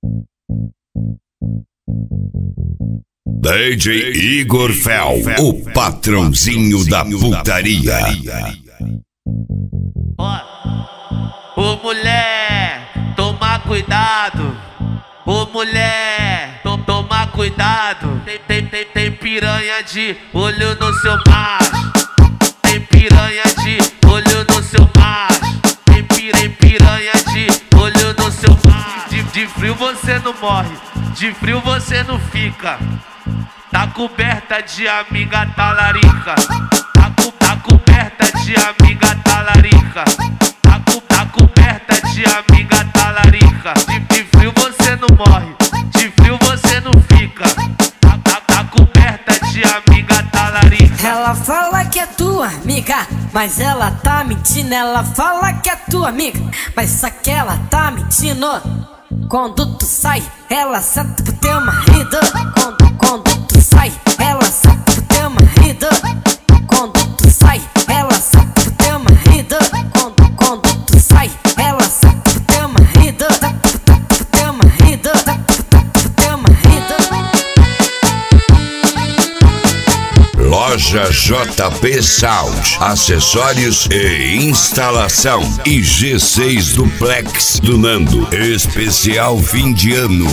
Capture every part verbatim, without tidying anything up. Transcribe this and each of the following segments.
D J Igor Fel, o patrãozinho da putaria. Ó, ô mulher, toma cuidado. Ô mulher, to toma cuidado. Tem, tem, tem, tem piranha de olho no seu macho. Tem piranha de olho no seu macho. Tem, pi, tem piranha de olho no seu macho. De, de frio você não morre, de frio você não fica. Tá coberta de amiga talarica. Tá, co, tá coberta de amiga talarica. Tá, co, tá coberta de amiga talarica. De, de frio você não morre, de frio você não fica. Tá, tá, tá coberta de amiga talarica. Ela fala que é tua amiga, mas ela tá mentindo. Ela fala que é tua amiga, mas só que ela tá mentindo. Quando tu sai, ela senta pro teu marido. Quando, quando tu sai, ela senta pro teu marido. Quando tu sai, ela senta pro teu marido. Quando, quando tu sai, ela senta pro teu marido. Pro teu marido, pro teu marido. Loja J P Sound, acessórios e instalação. E G seis Duplex do Nando, especial fim de ano.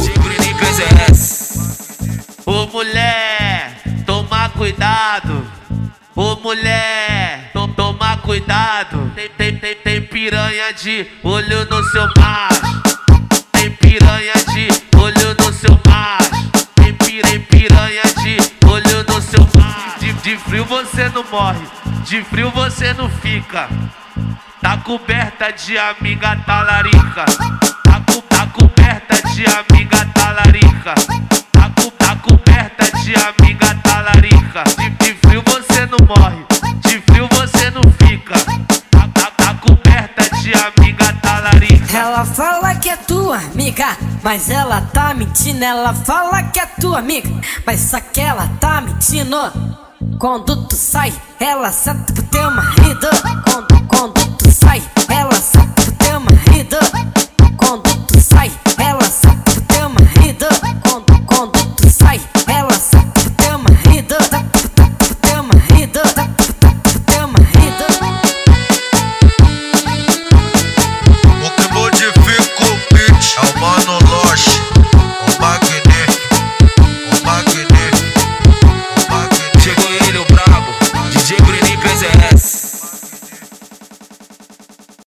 Ô mulher, toma cuidado. Ô mulher, to toma cuidado. Tem, tem, tem, tem piranha de olho no seu macho. Tem piranha de olho no seu macho. Tem, pi, tem piranha de olho no seu macho. De, de frio você não morre, de frio você não fica. Tá coberta de amiga talarica. Tá, co, tá coberta de amiga talarica. Tá, co, tá coberta de amiga talarica. De, de frio você não morre, de frio você não fica. Tá, tá, tá coberta de amiga talarica. Ela fala que é tua amiga, mas ela tá mentindo. Ela fala que é tua amiga, mas só que ela tá mentindo. Quando tu sai, ela senta pro teu marido. Quando